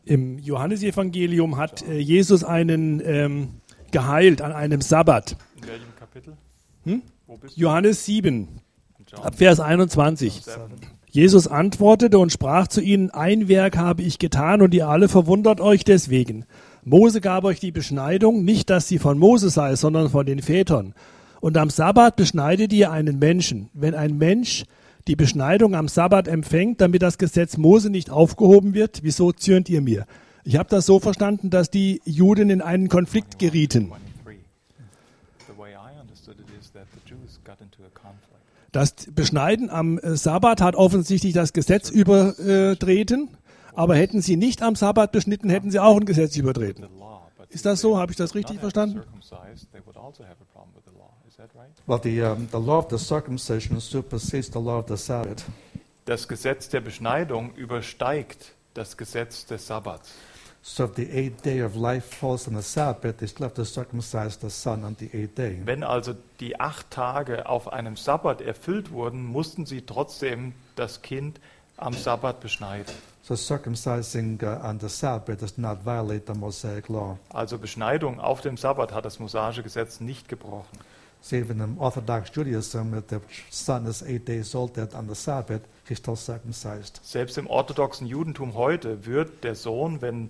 Im Johannesevangelium hat Jesus einen geheilt an einem Sabbat. In welchem Kapitel? Wo bist du? Johannes 7, John ab Vers 21. 7. Jesus antwortete und sprach zu ihnen: Ein Werk habe ich getan und ihr alle verwundert euch deswegen. Mose gab euch die Beschneidung, nicht dass sie von Mose sei, sondern von den Vätern. Und am Sabbat beschneidet ihr einen Menschen. Wenn ein Mensch die Beschneidung am Sabbat empfängt, damit das Gesetz Mose nicht aufgehoben wird, wieso zürnt ihr mir? Ich habe das so verstanden, dass die Juden in einen Konflikt gerieten. 23. The way I understood it is that the Jews got into a conflict. Das Beschneiden am Sabbat hat offensichtlich das Gesetz übertreten, aber hätten sie nicht am Sabbat beschnitten, hätten sie auch ein Gesetz übertreten. The law, but Ist das so? Habe ich das richtig not verstanden? circumcised, they would also have a problem with the law. Is that right? Well, the law of the circumcision supersedes the law of the Sabbath. Das Gesetz der Beschneidung übersteigt das Gesetz des Sabbats. So if the 8th day of life falls on the Sabbath, they still have to circumcise the son on the 8th day. Wenn also die 8 Tage auf einem Sabbat erfüllt wurden, mussten sie trotzdem das Kind am Sabbat beschneiden. So circumcising on the Sabbath does not violate the Mosaic law. Also Beschneidung auf dem Sabbat hat das mosaische Gesetz nicht gebrochen. So even in Orthodox Judaism, if the son is 8 days old on the Sabbath, he's still circumcised. Selbst im orthodoxen Judentum heute wird der Sohn, wenn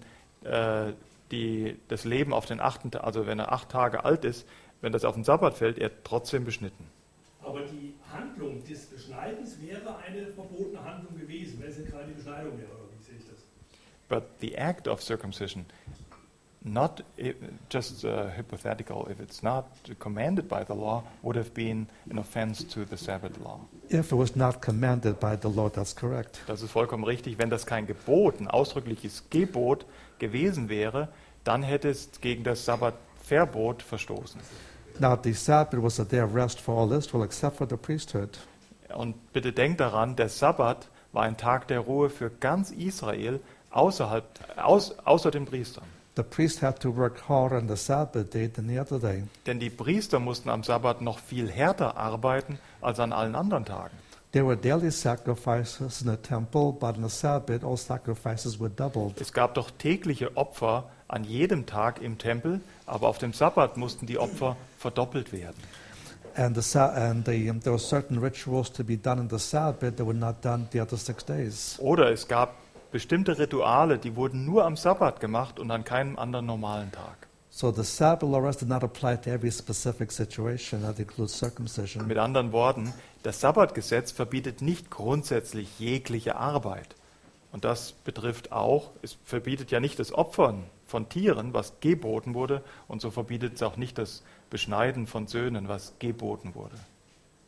das Leben auf den 8. Also wenn er 8 Tage alt ist, wenn das auf den Sabbat fällt, er trotzdem beschnitten. Aber die Handlung des Beschneidens wäre eine verbotene Handlung gewesen, wenn es nicht gerade die Beschneidung wäre, oder wie sehe ich das? But the act of circumcision, not just hypothetical, if it's not commanded by the law, would have been an offense to the Sabbath law. If it was not commanded by the law, that's correct. Das ist vollkommen richtig. Wenn das kein Gebot, ein ausdrückliches Gebot gewesen wäre, dann hätte es gegen das Sabbatverbot verstoßen. Now, the Sabbath was a day of rest for all Israel except for the priesthood. Und bitte denkt daran, der Sabbat war ein Tag der Ruhe für ganz Israel, außer den Priestern. The priest had to work harder on the Sabbath day than the other day. Denn die Priester mussten am Sabbat noch viel härter arbeiten als an allen anderen Tagen. There were daily sacrifices in the temple, but on the Sabbath all sacrifices were doubled. Es gab doch tägliche Opfer an jedem Tag im Tempel, aber auf dem Sabbat mussten die Opfer verdoppelt werden. And there were certain rituals to be done on the Sabbath that were not done the other 6 days. Oder es gab bestimmte Rituale, die wurden nur am Sabbat gemacht und an keinem anderen normalen Tag. So the Sabbath law did not apply to every specific situation. That includes circumcision. Mit anderen Worten, das Sabbatgesetz verbietet nicht grundsätzlich jegliche Arbeit. Und das betrifft auch, es verbietet ja nicht das Opfern von Tieren, was geboten wurde, und so verbietet es auch nicht das Beschneiden von Söhnen, was geboten wurde.